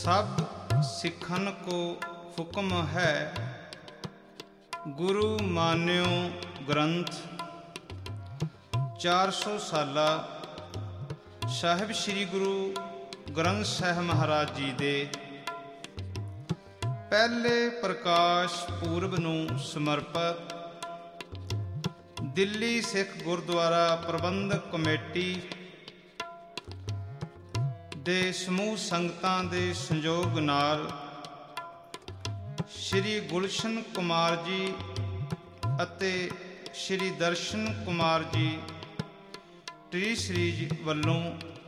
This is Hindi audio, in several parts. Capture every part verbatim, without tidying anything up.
सब सिखन को हुक्म है, गुरु मान्यो ग्रंथ। चार सौ साला साहिब श्री गुरु ग्रंथ साहिब महाराज जी दे पहले प्रकाश पूर्व नूं समर्पित दिल्ली सिख गुरुद्वारा प्रबंधक कमेटी दे समूह संगतां दे संयोग नाल श्री गुलशन कुमार जी अते श्री दर्शन कुमार जी टी सीरीज वल्लों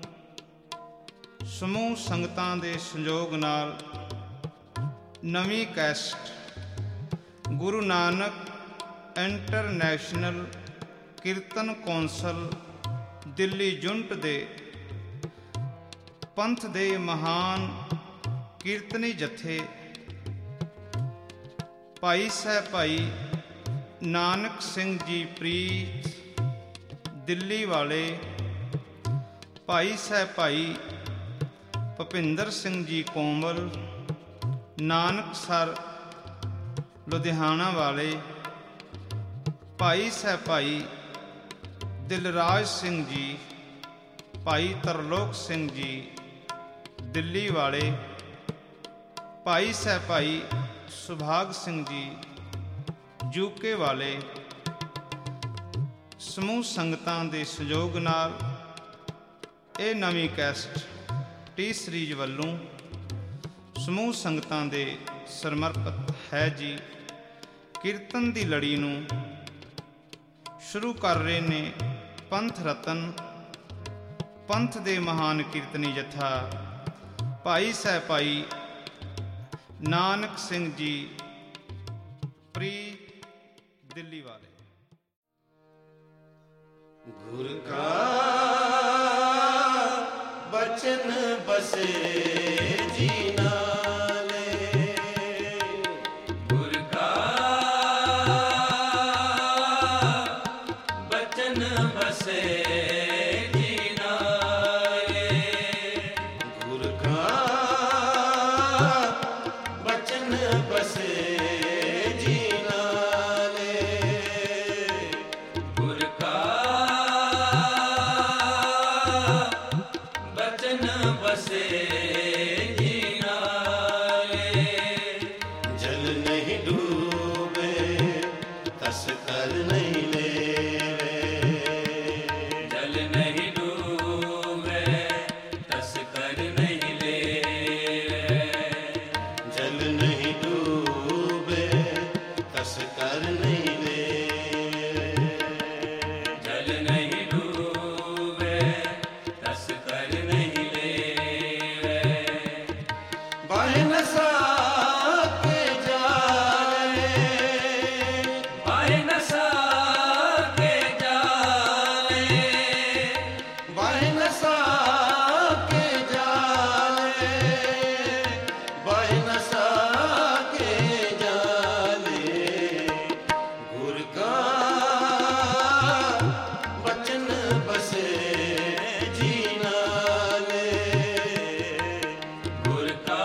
समूह संगतां दे संयोग नाल नवीं cassette Guru Nanak international kirtan council Delhi जुंट दे पंथ दे महान कीर्तनी जथे भाई साहब भाई नानक सिंह जी प्रीत दिल्ली वाले, भाई साहब भाई भुपिंदर सिंह जी कोमल नानक सर लुधियाना वाले, भाई साहब भाई दिलराज सिंह जी, भाई तरलोक सिंह जी दिल्ली वाले, भाई साहब भाई सुभाग सिंह जी यूके वाले, समूह संगतां दे सहयोग नाल ये नवीं कैसट टी सीरीज वल्लों समूह संगतां दे समर्पित है जी। कीर्तन दी लड़ी नूं शुरू कर रहे ने पंथ रतन पंथ दे महान कीर्तनी जथा भाई साहब भाई नानक सिंह जी प्रीत दिल्ली वाले। गुर का बचन बसे जी नाले, गुर का बचन बसे जी नाले, गुर का बचन बसे जी नाले, गुर का बचन बसे जी नाले, जल नहीं डूबे तस कर नहीं लेवे, जल नहीं डूबे तस कर नहीं लेवे, जल नहीं डूबे तस कर नहीं लेवे, जल नहीं डूबे तस कर नहीं लेवे, बाहे नसा के जाले, बाहे नसा के जाले, बाहे नसा के जाले, बाहे नसा के जाले, गुर का बचन बसे जी नाले, गुर का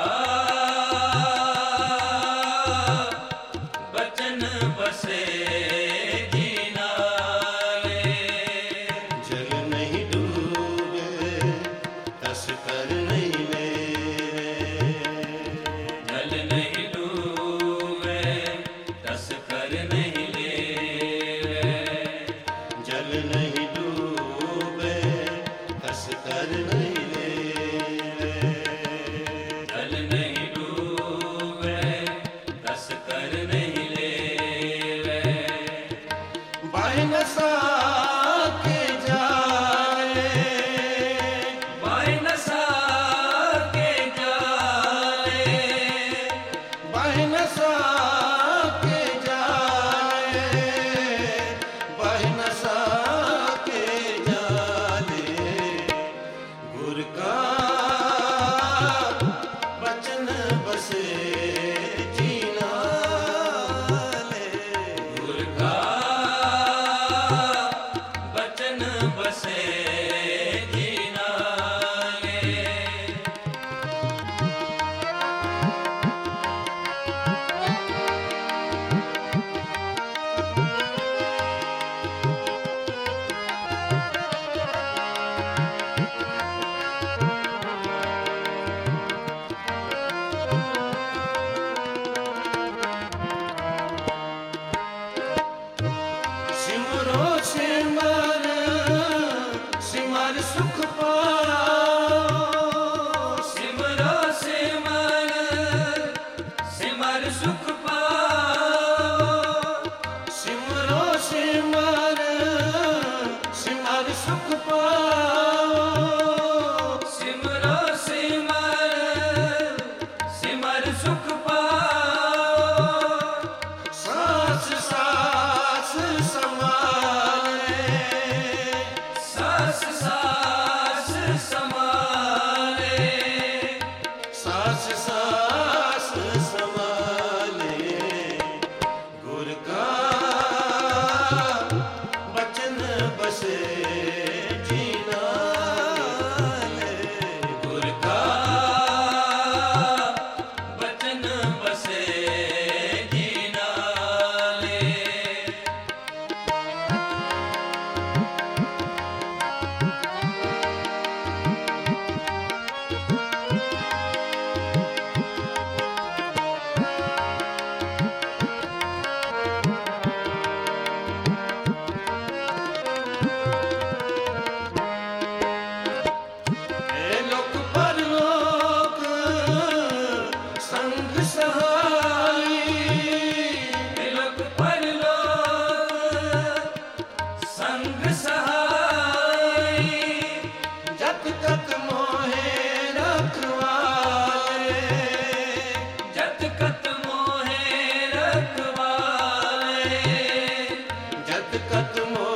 बचन बसे जी नाले, जल नहीं डूबे तस कर नहीं लेवे, जल नहीं डूबे तस कर नहीं लेवे, जल नहीं डूबे तस कर नहीं लेवे, जल नहीं डूबे तस कर नहीं लेवे, बाहे नसा के जाले, बाहे नसा के जाले, बाहे नसा के जाले, बाहे नसा के जाले, गुर का बचन बसे जी नाले, गुर का बचन सिमर सिमर सुख पाओ सिमरो सिमर सिमर सुख पाओ सिमरो सिमर सिमर सुख पाओ सिमरो सिमर सिमर सुख पाओ सास सास समाले सास सास समाले सास सास समाले गुर का बचन बसे जीना ले गुर का बचन बसे जीना ले हे लोक परलोक संग सहाई लोक परलोक संग सहाय जत तक मोहे रखवाले जत कत मोहे रखवाले जत कत मोहे